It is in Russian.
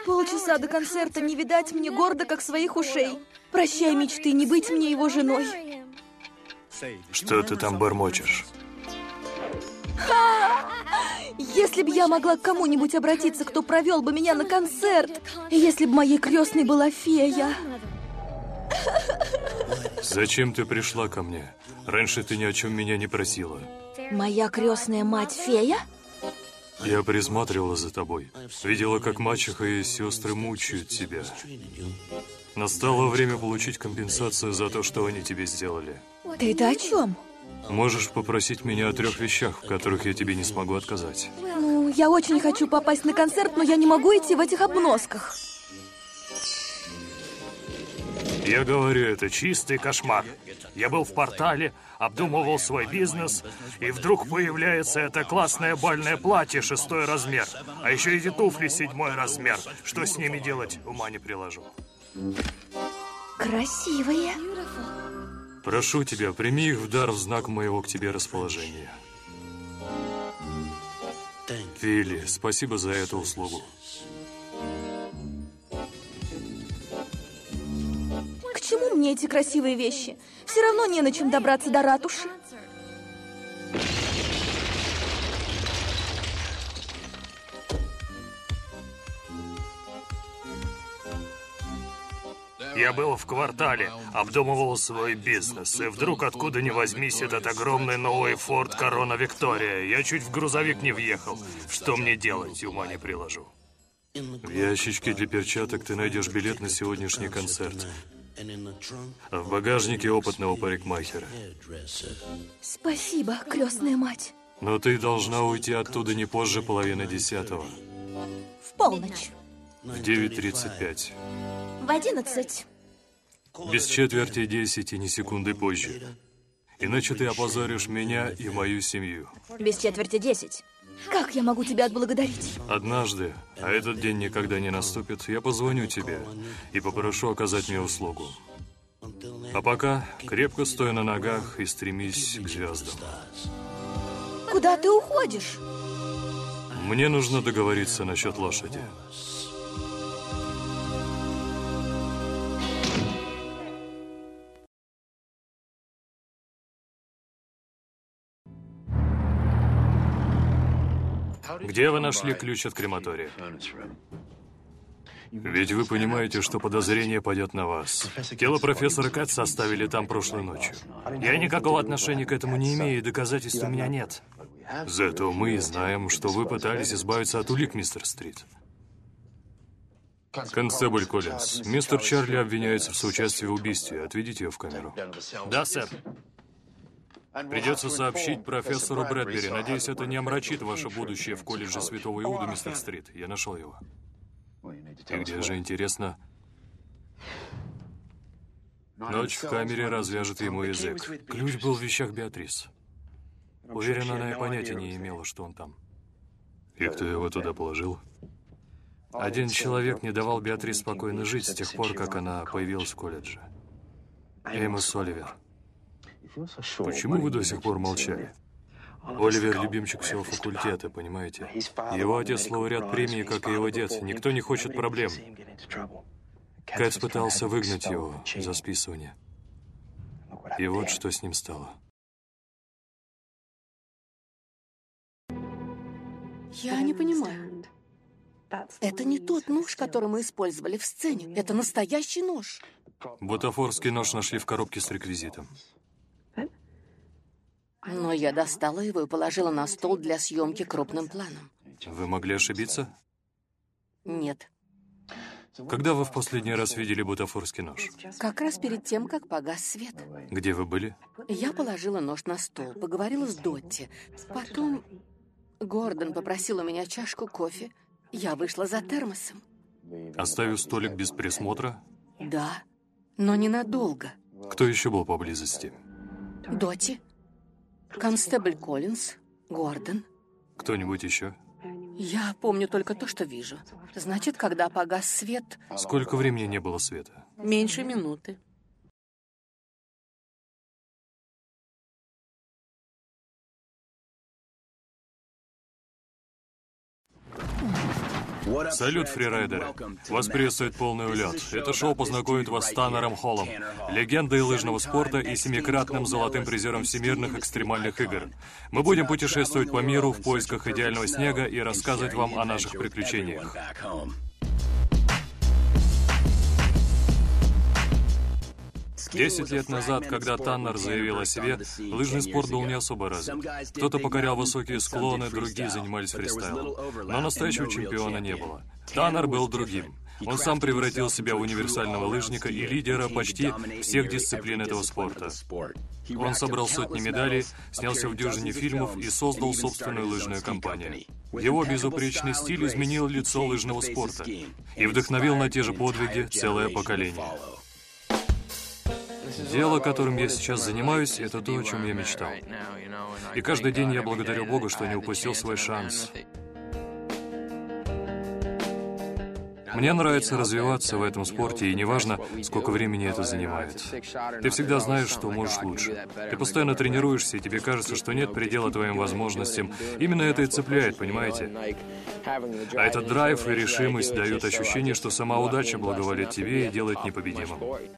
Полчаса до концерта, не видать мне гордо, как своих ушей. Прощай, мечты, не быть мне его женой. Что ты там бормочешь? Если бы я могла к кому-нибудь обратиться, кто провел бы меня на концерт. Если бы моей крестной была фея. Зачем ты пришла ко мне? Раньше ты ни о чем меня не просила. Моя крестная мать фея? Я присматривала за тобой. Видела, как мачеха и сестры мучают тебя. Настало время получить компенсацию за то, что они тебе сделали. Ты-то о чем? Можешь попросить меня о 3 вещах, в которых я тебе не смогу отказать. Ну, я очень хочу попасть на концерт, но я не могу идти в этих обносках. Я говорю, это чистый кошмар. Я был в портале, обдумывал свой бизнес, и вдруг появляется это классное бальное платье 6 размер. А еще эти туфли 7 размер. Что с ними делать, ума не приложу. Красивые. Прошу тебя, прими их в дар в знак моего к тебе расположения. Филли, спасибо за эту услугу. К чему мне эти красивые вещи? Все равно не на чем добраться до ратуши. Я был в квартале, обдумывал свой бизнес, и вдруг откуда ни возьмись этот огромный новый Форд Корона Виктория. Я чуть в грузовик не въехал. Что мне делать, ума не приложу. В ящичке для перчаток ты найдешь билет на сегодняшний концерт. А в багажнике опытного парикмахера. Спасибо, крестная мать. Но ты должна уйти оттуда не позже 9:30. В полночь. В 9:35. В 11. Без четверти 10 и ни секунды позже. Иначе ты опозоришь меня и мою семью. Без четверти 10. Как я могу тебя отблагодарить? Однажды, а этот день никогда не наступит, я позвоню тебе и попрошу оказать мне услугу. А пока крепко стой на ногах и стремись к звездам. Куда ты уходишь? Мне нужно договориться насчет лошади. Где вы нашли ключ от крематория? Ведь вы понимаете, что подозрение падет на вас. Тело профессора Кэтса оставили там прошлой ночью. Я никакого отношения к этому не имею, и доказательств у меня нет. Зато мы знаем, что вы пытались избавиться от улик, мистер Стрит. Констебль Коллинз, мистер Чарли обвиняется в соучастии в убийстве. Отведите ее в камеру. Да, сэр. Придется сообщить профессору Брэдбери. Надеюсь, это не омрачит ваше будущее в колледже Святого Иуда, мистер Стрит. Я нашел его. И где же, интересно? Ночь в камере развяжет ему язык. Ключ был в вещах Беатрис. Уверен, она и понятия не имела, что он там. И кто его туда положил? Один человек не давал Беатрис спокойно жить с тех пор, как она появилась в колледже. Эймос Оливер. Почему вы до сих пор молчали? Оливер — любимчик всего факультета, понимаете? Его отец — лауреат премии, как и его дед. Никто не хочет проблем. Кэтс пытался выгнать его за списывание. И вот что с ним стало. Я не понимаю. Это не тот нож, который мы использовали в сцене. Это настоящий нож. Бутафорский нож нашли в коробке с реквизитом. Но я достала его и положила на стол для съемки крупным планом. Вы могли ошибиться? Нет. Когда вы в последний раз видели бутафорский нож? Как раз перед тем, как погас свет. Где вы были? Я положила нож на стол, поговорила с Дотти. Потом Гордон попросил у меня чашку кофе. Я вышла за термосом. Оставив столик без присмотра? Да, но ненадолго. Кто еще был поблизости? Дотти, констебль Коллинз, Гордон. Кто-нибудь еще? Я помню только то, что вижу. Значит, когда погас свет... Сколько времени не было света? Меньше минуты. Салют, фрирайдеры. Вас приветствует полный улет. Это шоу познакомит вас с Таннером Холлом, легендой лыжного спорта и 7-кратным золотым призером всемирных экстремальных игр. Мы будем путешествовать по миру в поисках идеального снега и рассказывать вам о наших приключениях. 10 лет назад, когда Таннер заявил о себе, лыжный спорт был не особо развит. Кто-то покорял высокие склоны, другие занимались фристайлом. Но настоящего чемпиона не было. Таннер был другим. Он сам превратил себя в универсального лыжника и лидера почти всех дисциплин этого спорта. Он собрал сотни медалей, снялся в дюжине фильмов и создал собственную лыжную компанию. Его безупречный стиль изменил лицо лыжного спорта и вдохновил на те же подвиги целое поколение. Дело, которым я сейчас занимаюсь, это то, о чем я мечтал. И каждый день я благодарю Бога, что не упустил свой шанс. Мне нравится развиваться в этом спорте, и неважно, сколько времени это занимает. Ты всегда знаешь, что можешь лучше. Ты постоянно тренируешься, и тебе кажется, что нет предела твоим возможностям. Именно это и цепляет, понимаете? А этот драйв и решимость дают ощущение, что сама удача благоволит тебе и делает непобедимым.